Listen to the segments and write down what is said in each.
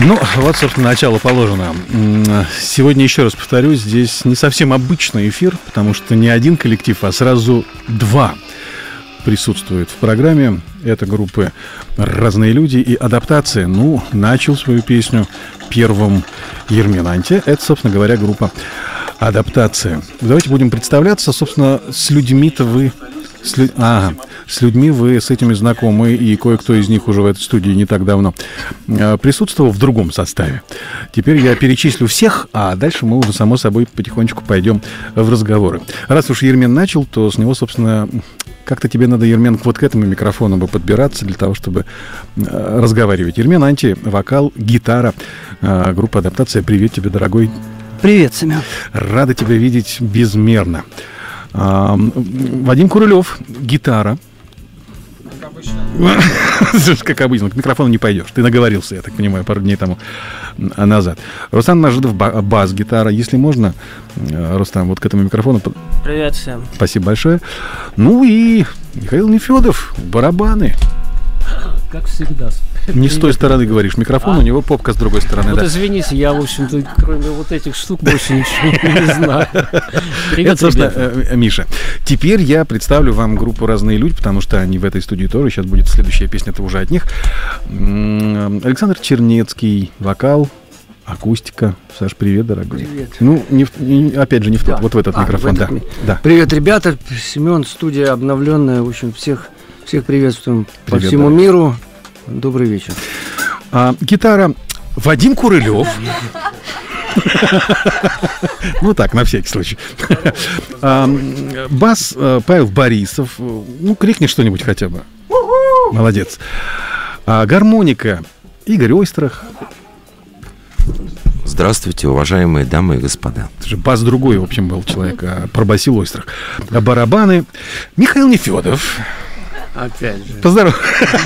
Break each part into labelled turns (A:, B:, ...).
A: Ну, вот, собственно, начало положено. Сегодня, еще раз повторюсь, здесь не совсем обычный эфир, потому что не один коллектив, а сразу два присутствуют в программе. Это группы «Разные люди» и «Адаптация». Ну, начал свою песню первым Ермен Анти. Это, собственно говоря, группа «Адаптация». Давайте будем представляться. Собственно, с людьми-то вы... С людьми вы с этими знакомы, и кое-кто из них уже в этой студии не так давно присутствовал в другом составе. Теперь я перечислю всех, а дальше мы уже, само собой, потихонечку пойдем в разговоры. Раз уж Ермен начал, то с него, собственно, как-то тебе надо, Ермен, вот к этому микрофону бы подбираться для того, чтобы разговаривать. Ермен Анти, вокал, гитара, группа «Адаптация». Привет тебе, дорогой.
B: Привет, Семен.
A: Рада тебя видеть безмерно. Вадим Курылев, гитара. Как обычно, к микрофону не пойдешь. Ты наговорился, я так понимаю, пару дней тому назад. Рустам Мажидов, бас-гитара. Если можно, Рустам, вот к этому микрофону.
B: Привет всем.
A: Спасибо большое. Ну и Михаил Нефедов, барабаны.
B: Как всегда.
A: Не с той стороны говоришь. Микрофон, у него попка с другой стороны.
B: Вот да. Извините, я, в общем-то, кроме вот этих штук больше ничего не знаю. Привет,
A: это, собственно, Миша. Теперь я представлю вам группу «Разные люди», потому что они в этой студии тоже. Сейчас будет следующая песня, это уже от них. Александр Чернецкий, вокал, акустика. Саш, привет, дорогой.
B: Привет.
A: Ну, опять же, не в тот, вот в этот микрофон. Да.
B: Привет, ребята. Семен, студия обновленная. В общем, всех приветствуем по всему миру. Добрый вечер.
A: Гитара Вадим Курылев. Ну так, на всякий случай. Бас Павел Борисов. Ну, крикни что-нибудь хотя бы. Молодец. Гармоника Игорь Ойстрах.
C: Здравствуйте, уважаемые дамы и господа.
A: Это же бас другой, в общем, был человек, пробасил Ойстрах. Барабаны Михаил Нефедов.
B: Опять же.
A: Поздоровайся.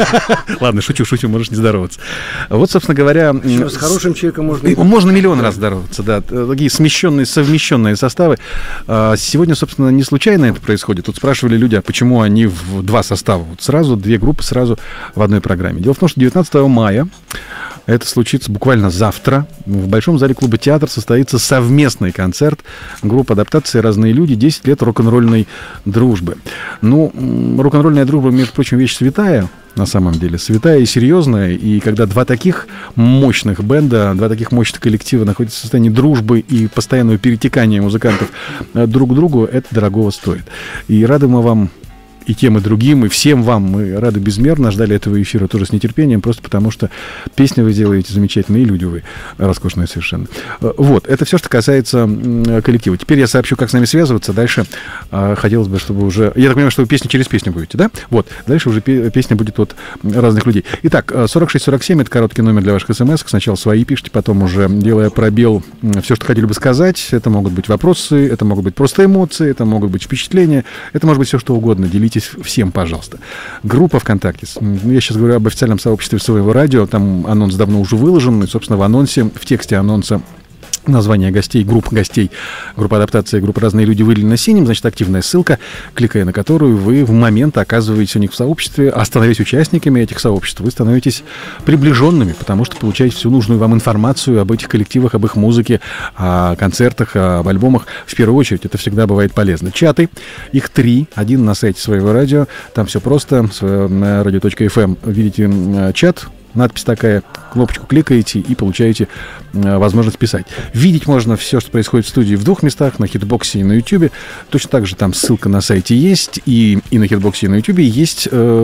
A: Ладно, шучу, можешь не здороваться. Вот, собственно говоря...
B: С хорошим человеком можно...
A: Можно миллион раз здороваться, да. Такие смещенные, совмещенные составы. Сегодня, собственно, не случайно это происходит. Тут спрашивали люди, а почему они в два состава. Вот сразу две группы, сразу в одной программе. Дело в том, что 19 мая, это случится буквально завтра, в Большом зале клуба «Театр» состоится совместный концерт группы «Адаптация. Разные люди. 10 лет рок-н-ролльной дружбы». Ну, рок-н-ролльная дружба, между прочим, вещь святая, на самом деле. Святая и серьезная. И когда два таких мощных бенда, два таких мощных коллектива находятся в состоянии дружбы и постоянного перетекания музыкантов друг к другу, это дорогого стоит. И рады мы вам и тем, и другим, и всем вам. Мы рады безмерно, ждали этого эфира тоже с нетерпением, просто потому что песни вы делаете замечательные, и люди вы роскошные совершенно. Вот, это все, что касается коллектива. Теперь я сообщу, как с нами связываться. Дальше хотелось бы, чтобы уже... Я так понимаю, что вы песни через песню будете, да? Вот, дальше уже песня будет от разных людей. Итак, 4647, это короткий номер для ваших смс. Сначала свои пишите, потом уже, делая пробел, все, что хотели бы сказать. Это могут быть вопросы, это могут быть просто эмоции, это могут быть впечатления, это может быть все, что угодно. Делитесь всем, пожалуйста. Группа ВКонтакте. Я сейчас говорю об официальном сообществе своего радио. Там анонс давно уже выложен. И, собственно, в анонсе, в тексте анонса название гостей, групп гостей, группа «Адаптация», группа «Разные люди» выделена синим, значит, активная ссылка, кликая на которую вы в момент оказываетесь у них в сообществе, а становясь участниками этих сообществ, вы становитесь приближенными, потому что получаете всю нужную вам информацию об этих коллективах, об их музыке, о концертах, об альбомах. В первую очередь, это всегда бывает полезно. Чаты, их 3, один на сайте своего радио, там все просто, на radio.fm видите чат, надпись такая, кнопочку кликаете и получаете возможность писать. Видеть можно все, что происходит в студии в двух местах, на Хитбоксе и на Ютубе. Точно так же там ссылка на сайте есть, и на Хитбоксе, и на Ютубе есть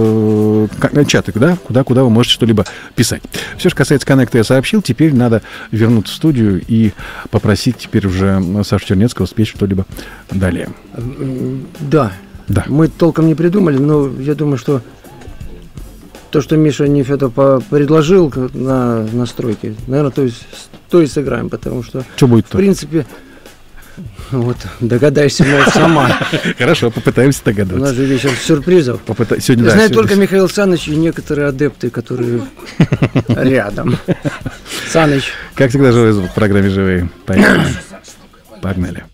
A: чаты, да? Куда вы можете что-либо писать. Все, что касается коннекта, я сообщил. Теперь надо вернуться в студию и попросить теперь уже Сашу Чернецкого спеть что-либо далее.
B: Да. Мы толком не придумали, но я думаю, что то, что Миша Нефедов предложил на настройке, наверное, то и сыграем, потому что...
A: Что будет-то?
B: В принципе, вот, догадайся, мол, сама.
A: Хорошо, попытаемся догадаться.
B: У нас же вечер сюрпризов. Знаю только Михаил Саныч и некоторые адепты, которые рядом. Саныч.
A: Как всегда, живой звук в программе «Живые». Погнали.